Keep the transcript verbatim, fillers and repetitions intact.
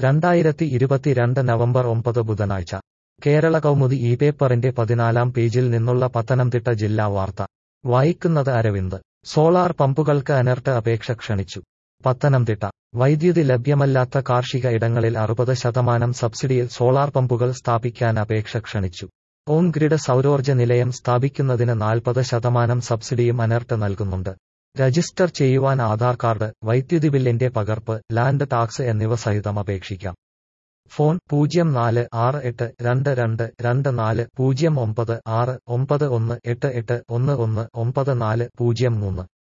രണ്ടായിരത്തി ഇരുപത്തിരണ്ട് നവംബർ ഒമ്പത് ബുധനാഴ്ച കേരള കൗമുദി ഈ പേപ്പറിന്റെ പതിനാലാം പേജിൽ നിന്നുള്ള പത്തനംതിട്ട ജില്ലാ വാർത്ത വായിക്കുന്നത് അരവിന്ദ്. സോളാർ പമ്പുകൾക്ക് അനർട്ട് അപേക്ഷ ക്ഷണിച്ചു. പത്തനംതിട്ട വൈദ്യുതി ലഭ്യമല്ലാത്ത കാർഷിക ഇടങ്ങളിൽ അറുപത് ശതമാനം സബ്സിഡിയിൽ സോളാർ പമ്പുകൾ സ്ഥാപിക്കാൻ അപേക്ഷ ക്ഷണിച്ചു. ഓൺ ഗ്രിഡ് സൗരോർജ്ജ നിലയം സ്ഥാപിക്കുന്നതിന് നാൽപ്പത് ശതമാനം സബ്സിഡിയും അനർട്ട് നൽകുന്നുണ്ട്. രജിസ്റ്റർ ചെയ്യുവാൻ ആധാർ കാർഡ്, വൈദ്യുതി ബില്ലിന്റെ പകർപ്പ്, ലാൻഡ് ടാക്സ് എന്നിവ സഹിതം അപേക്ഷിക്കാം. ഫോൺ പൂജ്യം നാല് ആറ് എട്ട് രണ്ട് രണ്ട് രണ്ട് നാല് പൂജ്യം ഒമ്പത് ആറ് ഒമ്പത് ഒന്ന് എട്ട് എട്ട് ഒന്ന് ഒന്ന് ഒമ്പത് നാല് പൂജ്യം മൂന്ന്.